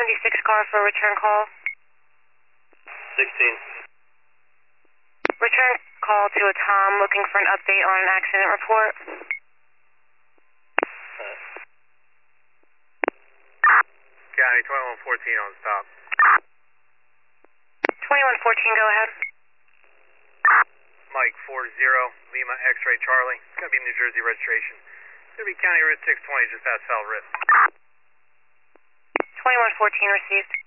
96 car for a return call. 16. Return call to a Tom looking for an update on an accident report. County 2114 on stop. 2114, go ahead. Mike 40, Lima X-Ray Charlie. It's going to be New Jersey registration. It's going to be County Route 620 just past South Rift. 2114 received.